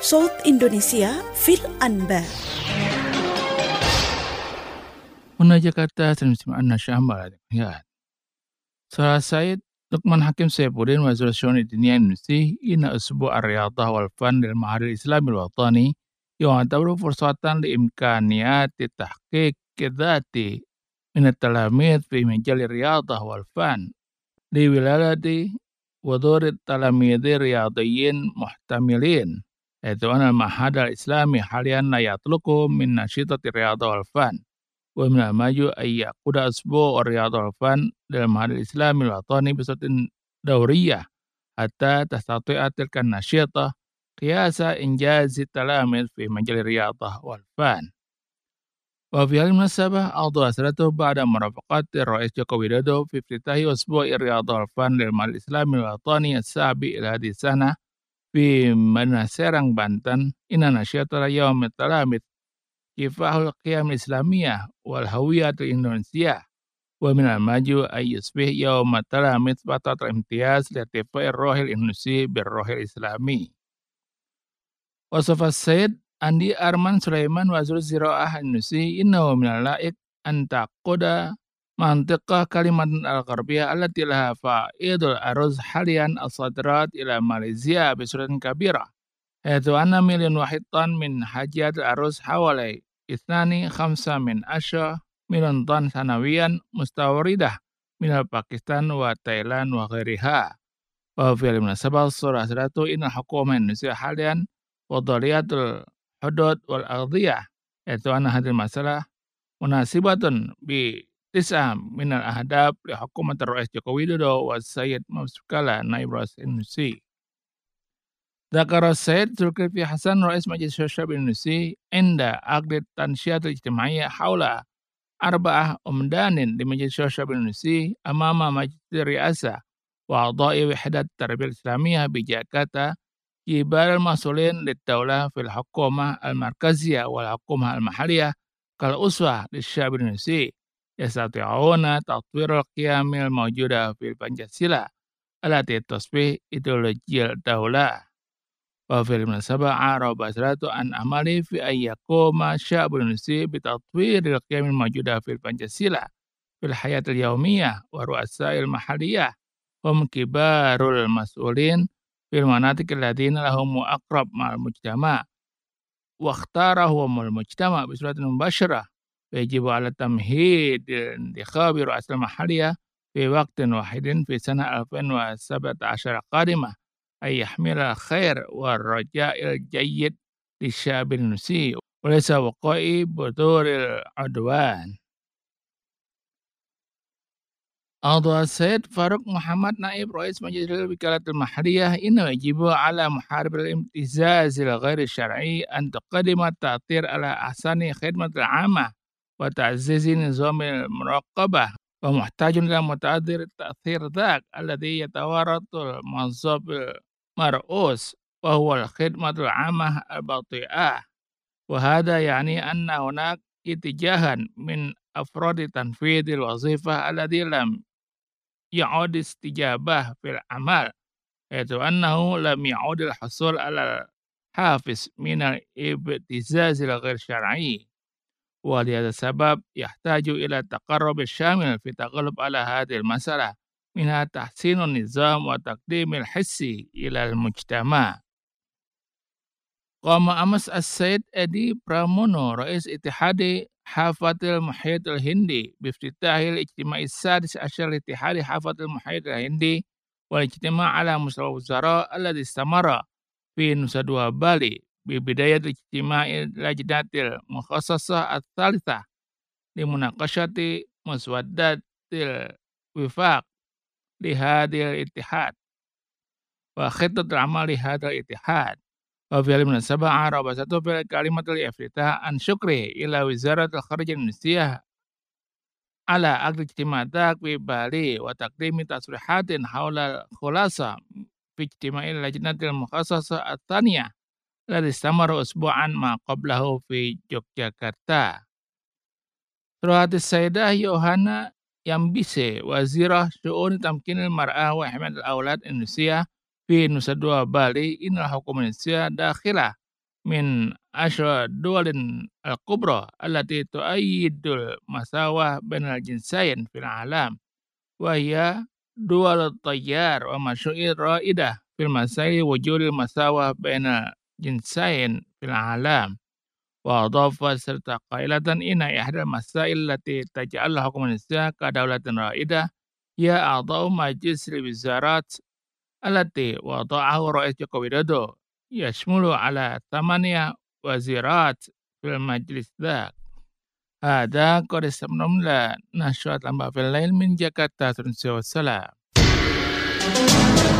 صوت إندونيسيا في الأنباء. هنا جاكرتا سنسمعنا شامل ya. Salah Said Luqman Hakim Saifuddin وزير الشؤون الدينية الإندونيسي إن أسبوع الرياضة والفن للمعهد الإسلامي الوطني يعتبر فرصة لإمكانيات التحقيق الذاتي من التلاميذ في مجال الرياضة والفن لولادة ودور التلاميذ الرياضيين محتملين، حيث أن المعهد الإسلامي حاليا لا يطلق من نشيطة الرياضة والفن، ومن الماجو أن يعقد أسبوع الرياضة والفن للمعهد الإسلامي الوطني بصورة دورية حتى تستطيع تلك النشيطة قياس إنجاز التلاميذ في مجال الرياضة والفن. وفي هذه المناسبة أعضو أسرته بعد مرافقة الرئيس جوكو ويدودو في افتتاح أسبوع الرياضة والفن للمعهد الإسلامي الوطني السابق إلى هذه السنة في مدينة سيرang بانتن إن نشاط يوم التلاميذ كفاح القيم الإسلامية والهوية الإندونيسية، ومن الماجو أن يصبح يوم التلاميذ فترة امتياز لارتفاع الروح الإندونيسي بالروح الإسلامي. وصف السيد Andi Arman Sulaiman Wazir Ziraah Indonesia innahu min al-la'iq an taquda mantiqah kalimat al-gharbiyah allati laha fa'idul aruz halian as-sadrat ila Malaysia bisuratin kabira haythu anna milyon wahidan min hajat al-aruz hawalai ithnani khamsa min asya milyon tan sanawiyan mustawridah min al-Pakistan wa Thailand wa ghairiha. Wa fi al-munasabah surah suratu inna hukumah Indonesia halian wadaliyatul hudud wal ardiyah, yaitu anna hadil masalah munasibatun bi tis'ah minal ahdab li hukumat ar-Rais Joko Widodo wa Sayyid Mabsukala Naib Rais Indonesia. Dzakara Sayyid Zulkifli Hasan Rais Majlis Syusyab Indonesia inda aqdit tansyiatul ijtimaiyah haula arba'ah umdanin di Majlis Syusyab Indonesia amama Majlis Riasa wa a'dha'i wahdat tarbiyah islamiyah bi Jakarta كبار المسؤولين للدولة في الحكومة المركزية والحكومة المحلية كالأسوة للشعب الإندونيسي يستطيعون تطوير القيم الموجودة في البنجاسيلا التي تصبح إيديولوجيا الدولة. وفي المناسبة عرب أسرته عن أمله في أن يقوم الشعب الإندونيسي بتطوير القيم الموجودة في البنجاسيلا في الحياة اليومية، ورؤساء المحلية هم كبار المسؤولين في المناطق الذين لهم أقرب مع المجتمع واختارهم المجتمع بصورة مباشرة، ويجب على تمهيد انتخاب رؤساء المحلية في وقت واحد في سنة 2017 القادمة أن يحمل الخير والرجاء الجيد للشعب الإندونيسي وليس وقوع بذور العدوان. أعضو السيد فاروق محمد نائب رئيس مجلس الوكالة المحلية إنه يجب على محارب الامتزاز الغير الشرعي أن تقدم التأثير على أحسن خدمة العامة وتعزيز نظام المراقبة، ومحتاج إلى متعذر التأثير ذاك الذي يتوارث الموظف المرؤوس وهو الخدمة العامة البطيئة، وهذا يعني أن هناك اتجاها من أفراد تنفيذ الوظيفة الذي لم يعود استجابة في العمل، حيث أنه لم يعود الحصول على الحافز من الابتزاز الغير شرعي، ولهذا السبب يحتاج إلى التقرب الشامل في التغلب على هذه المسألة، منها تحسين النظام وتقديم الحسي إلى المجتمع. قام أمس السيد أدي برامونو رئيس اتحاد حافة المحيط الهندي بافتتاح الاجتماع السادس عشر لاتحاد حافة المحيط الهندي والاجتماع على مستوى الوزراء الذي استمر في نوسا دوا بالي ببداية اجتماع اللجنة المخصصة الثالثة لمناقشة مسودات الوفاق لهذا الاتحاد وخطة العمل لهذا الاتحاد. وفي هذه المناسبة عرب ساتو في كلمة الافتتاح عن شكره إلى وزارة الخارجية الإندونيسية على عقد اجتماع ذاك في بالي وتقديم تصريحات حول الخلاصة في اجتماع اللجنة المخصصة الثانية الذي استمر أسبوعا ما قبله في يوغياكرتا. سرعة السيدة يوهانا يامبيسي وزيرة شؤون تمكين المرأة وحماية الأولاد إندونيسيا في نوسا دوا بالي إن الحكومة الإندونيسية داخلة من 10 دول الكبرى التي تؤيد المساواة بين الجنسين في العالم، وهي دول التيار ومشروع رائدة في مسائل وجود المساواة بين الجنسين في العالم. وأضاف serta قائلة إن إحدى المسائل التي تجعل حكم النساء كدولة رائدة هي أعضاء مجلس الوزارات التي وضعه رئيس جوكو ويدودو يشمل على 8 وزيرات في المجلس ذاك. هذا قد استمعنا لنشرة الأنباء في الليل من جاكرتا. والسلام.